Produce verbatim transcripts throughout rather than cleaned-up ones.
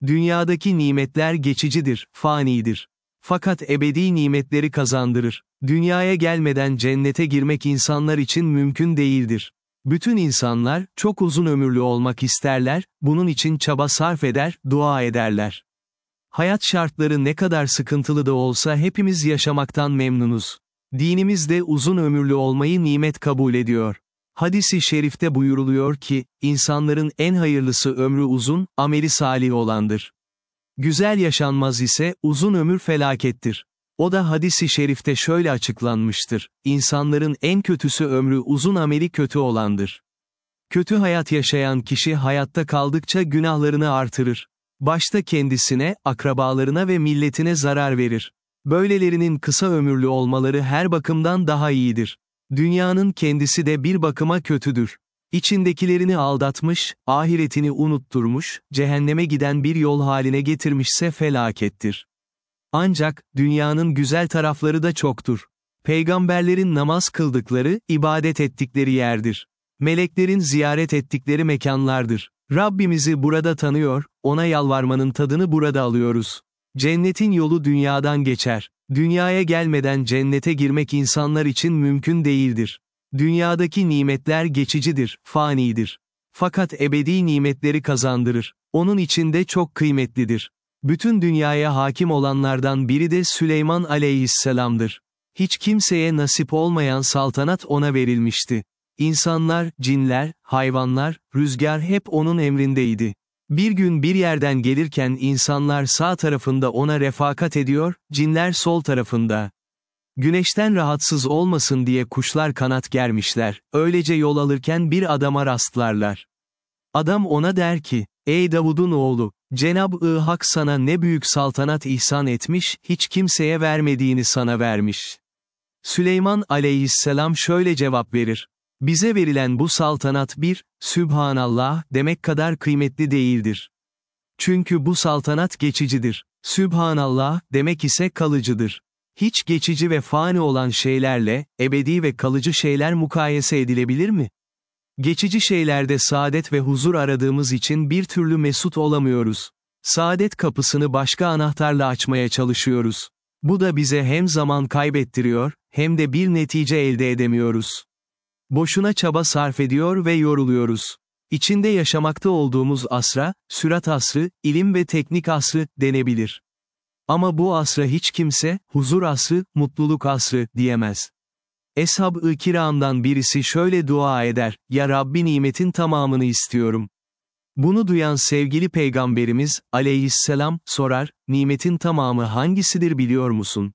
Dünyadaki nimetler geçicidir, fanidir. Fakat ebedi nimetleri kazandırır. Dünyaya gelmeden cennete girmek insanlar için mümkün değildir. Bütün insanlar, çok uzun ömürlü olmak isterler, bunun için çaba sarf eder, dua ederler. Hayat şartları ne kadar sıkıntılı da olsa hepimiz yaşamaktan memnunuz. Dinimiz de uzun ömürlü olmayı nimet kabul ediyor. Hadis-i şerifte buyuruluyor ki, insanların en hayırlısı ömrü uzun, ameli salih olandır. Güzel yaşanmaz ise, uzun ömür felakettir. O da hadis-i şerifte şöyle açıklanmıştır: İnsanların en kötüsü ömrü uzun, ameli kötü olandır. Kötü hayat yaşayan kişi hayatta kaldıkça günahlarını artırır. Başta kendisine, akrabalarına ve milletine zarar verir. Böylelerinin kısa ömürlü olmaları her bakımdan daha iyidir. Dünyanın kendisi de bir bakıma kötüdür. İçindekilerini aldatmış, ahiretini unutturmuş, cehenneme giden bir yol haline getirmişse felakettir. Ancak, dünyanın güzel tarafları da çoktur. Peygamberlerin namaz kıldıkları, ibadet ettikleri yerdir. Meleklerin ziyaret ettikleri mekanlardır. Rabbimizi burada tanıyor, ona yalvarmanın tadını burada alıyoruz. Cennetin yolu dünyadan geçer. Dünyaya gelmeden cennete girmek insanlar için mümkün değildir. Dünyadaki nimetler geçicidir, fanidir. Fakat ebedi nimetleri kazandırır. Onun için de çok kıymetlidir. Bütün dünyaya hakim olanlardan biri de Süleyman aleyhisselam'dır. Hiç kimseye nasip olmayan saltanat ona verilmişti. İnsanlar, cinler, hayvanlar, rüzgar hep onun emrindeydi. Bir gün bir yerden gelirken insanlar sağ tarafında ona refakat ediyor, cinler sol tarafında. Güneşten rahatsız olmasın diye kuşlar kanat germişler, öylece yol alırken bir adama rastlarlar. Adam ona der ki, ey Davud'un oğlu, Cenab-ı Hak sana ne büyük saltanat ihsan etmiş, hiç kimseye vermediğini sana vermiş. Süleyman aleyhisselam şöyle cevap verir: bize verilen bu saltanat bir, Sübhanallah, demek kadar kıymetli değildir. Çünkü bu saltanat geçicidir. Sübhanallah, demek ise kalıcıdır. Hiç geçici ve fani olan şeylerle, ebedi ve kalıcı şeyler mukayese edilebilir mi? Geçici şeylerde saadet ve huzur aradığımız için bir türlü mesut olamıyoruz. Saadet kapısını başka anahtarla açmaya çalışıyoruz. Bu da bize hem zaman kaybettiriyor, hem de bir netice elde edemiyoruz. Boşuna çaba sarf ediyor ve yoruluyoruz. İçinde yaşamakta olduğumuz asra, sürat asrı, ilim ve teknik asrı denebilir. Ama bu asra hiç kimse, huzur asrı, mutluluk asrı diyemez. Eshab-ı kiramdan birisi şöyle dua eder: Ya Rabbi, nimetin tamamını istiyorum. Bunu duyan sevgili Peygamberimiz, aleyhisselam, sorar, nimetin tamamı hangisidir biliyor musun?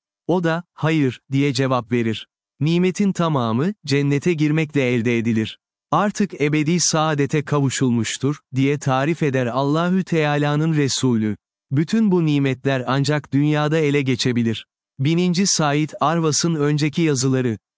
O da, hayır, diye cevap verir. Nimetin tamamı, cennete girmekle elde edilir. Artık ebedi saadete kavuşulmuştur, diye tarif eder Allahü Teala'nın Resulü. Bütün bu nimetler ancak dünyada ele geçebilir. bininci Said Arvas'ın önceki yazıları.